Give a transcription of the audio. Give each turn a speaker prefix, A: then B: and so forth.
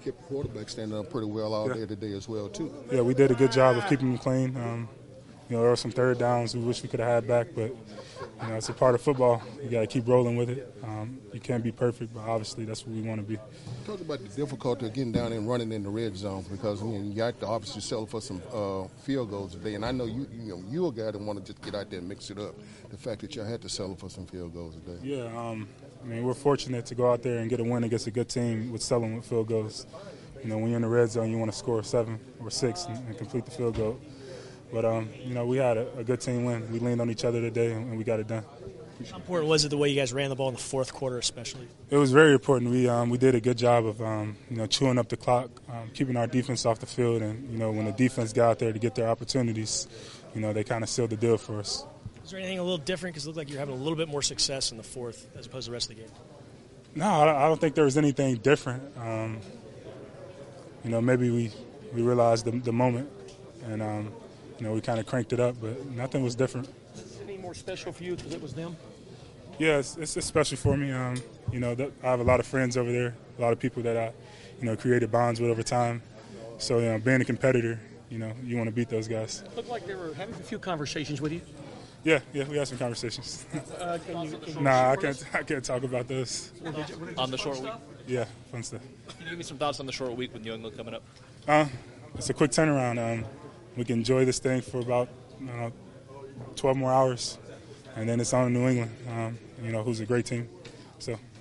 A: kept the quarterback standing up pretty well all day today as well, too.
B: Yeah, we did a good job of keeping him clean. There were some third downs we wish we could have had back, but it's a part of football. You got to keep rolling with it. You can't be perfect, but obviously that's what we want to be.
A: Talk about the difficulty of getting down and running in the red zone because you got to obviously settle for some field goals today. And I know you're a guy that want to just get out there and mix it up. The fact that y'all had to settle for some field goals today.
B: Yeah, we're fortunate to go out there and get a win against a good team with settling with field goals. When you're in the red zone, you want to score 7 or 6 and complete the field goal. But, we had a good team win. We leaned on each other today, and we got it done.
C: How important was it the way you guys ran the ball in the fourth quarter especially?
B: It was very important. We did a good job of, chewing up the clock, keeping our defense off the field. And, when the defense got out there to get their opportunities, they kind of sealed the deal for us.
C: Is there anything a little different? Because it looked like you're having a little bit more success in the fourth as opposed to the rest of the game.
B: No, I don't think there was anything different. Maybe we realized the moment and, we kind of cranked it up, but nothing was different.
D: Is it any more special for you because it was them?
B: Yeah, it's special for me. I have a lot of friends over there, a lot of people that I, created bonds with over time. So, being a competitor, you want to beat those guys.
D: It looked like they were having a few conversations with you.
B: Yeah, we had some conversations. I can't talk about those.
E: On the short week?
B: Yeah, fun stuff.
E: Can you give me some thoughts on the short week with New England coming up?
B: It's a quick turnaround. We can enjoy this thing for about 12 more hours, and then it's on New England, who's a great team. So